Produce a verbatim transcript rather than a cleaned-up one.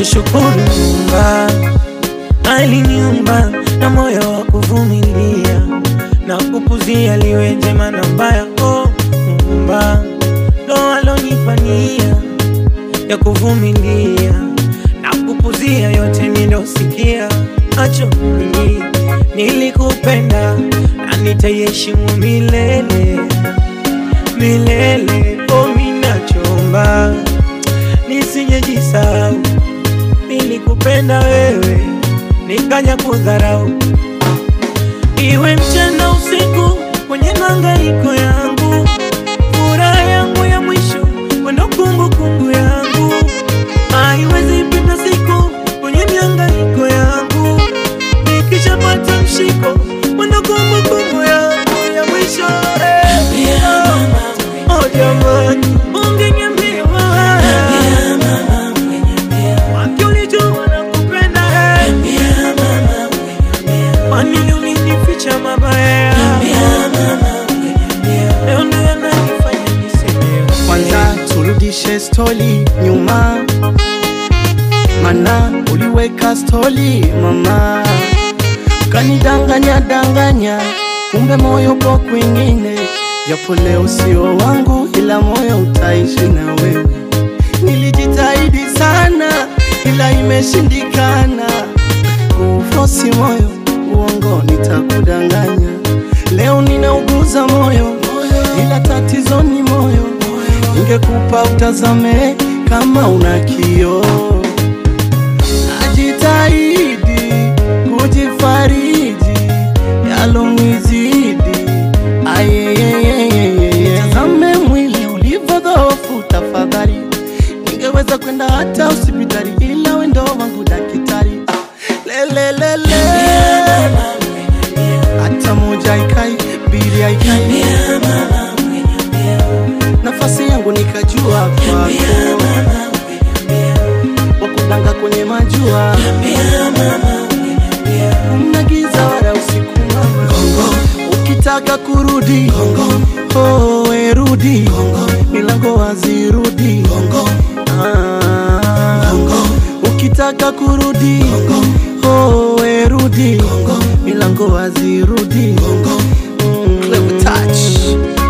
Nachishukuru Muumba aliniumba na moyo wa kuvumilia na kupuzia liwe jema na mbaya. Oh Muumba ndo alonipania ya kuvumilia na kupuzia yote nilosikia. Acho mimi nilikupenda na nitaheshimu milele milele. Oh minachomba nisijejisahau, nilikupenda wewe nikaja kudharau. Iwe mchana usiku kwenye mahangaiko yangu, furaha yangu ya mwisho wendo kumbukumbu yangu. Haiwezi pita siku kwenye mihangaiko yangu, nikishapata mshiko wendo kumbukumbu yangu ya mwisho. Oh jamani, ungeniambia waki ulijua nakupenda. Wanini ulinificha mabaya, leo ndo yananifanya niseme. Kwanza turudishe stori nyuma, mana uliweka stori mama. Kanidanganya danganya, kumbe moyo po kwingine. Japo leo sio wangu, ila moyo utaishi na wewe. Nilijitahidi sana, ila imeshindikana. Kufosi moyo, uongo nitakudanganya. Leo ninauguza moyo, ila tatizo ni moyo. Ningekupa utazame kama una kioo. Najitahidi kujifariji, yalonizidi ayeyeyeyeye. Tazame mwili ulivyodhoofu tafadhali. Ningeweza kwenda hata hospitali, ila wendo wangu daktari. Lelelele, hata moja haikai, mbili haikai. Nafasi yangu nikajua kwako, wakudanga kwenye majua. Unagiza wala usiku mama, ukitaka kurudi oh erudi, milango wazi rudi. Ah, ukitaka kurudi oh erudi, milango wazi rudi. Clever touch.